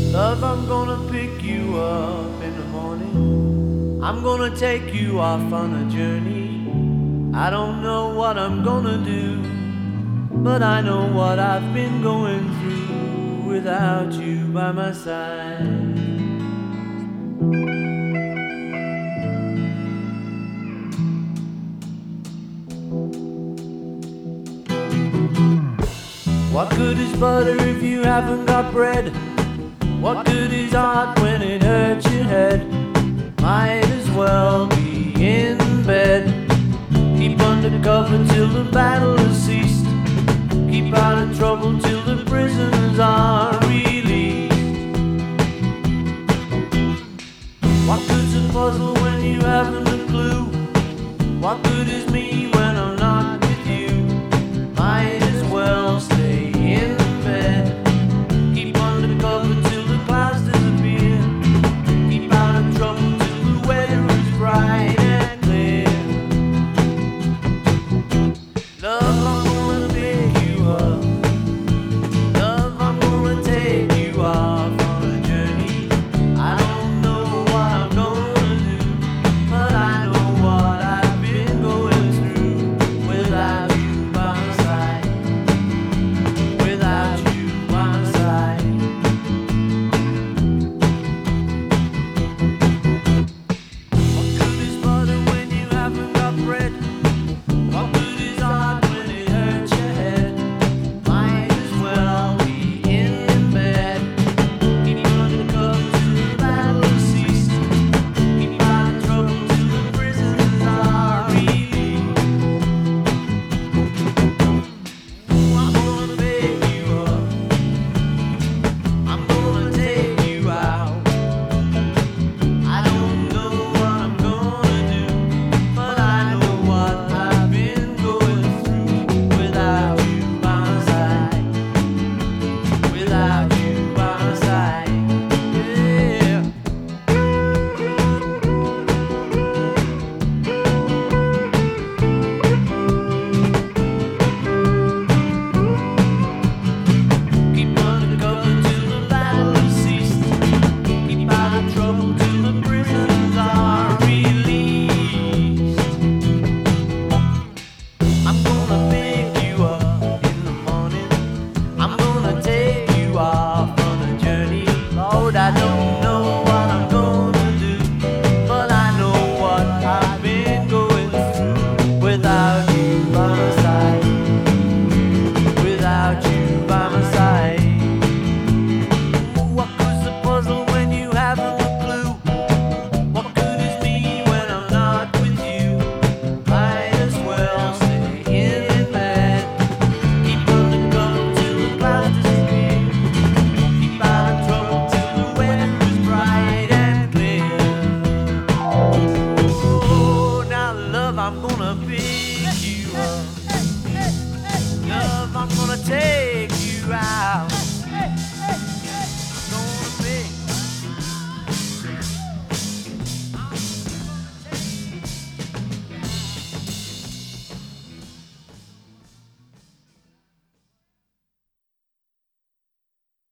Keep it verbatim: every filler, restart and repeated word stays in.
Love, I'm gonna pick you up in the morning. I'm gonna take you off on a journey. I don't know what I'm gonna do, but I know what I've been going through without you by my side. What good is butter if you haven't got bread? What good is art when it hurts your head? Might as well be in bed. Keep undercover till the battle has ceased. Keep out of trouble till the prisoners are released. What good's a puzzle when you haven't a clue? What good is me when I'm not with you? Might as well stay in bed. Keep undercover till the clouds disappear. Keep out of trouble till the weather is bright and clear. Love, I'm gonna pick you up. Love, I'm gonna take you off on a journey. I don't know what I'm gonna do, but I know what I've been going through without you by my side. Without you by my side. What good is butter when you haven't got bread? What good is art when it hurts your head? Might as well be in bed. Keep undercover till the battle has ceased. Keep out of trouble till the prisoners are released. I'm gonna pick you up. I'm gonna take you out. I don't know what I'm gonna do, but I know what I've been going through without you by my side. Without you by my side. Yeah. Keep undercover till the battle has ceased. Keep out of trouble till the prisoners are released. I'm gonna pick you up in the morning. I'm gonna take you off on a journey. Lord, I don't know what I'm gonna do, but I know what I've been going through without you by my side. Without you by my side. What good's the puzzle when you haven't a clue? What good is me when I'm not with you? Might as well stay in bed. Keep undercover till the clouds disappear. Keep out of trouble till the weather is bright and clear. Oh, now love, I'm gonna pick you up.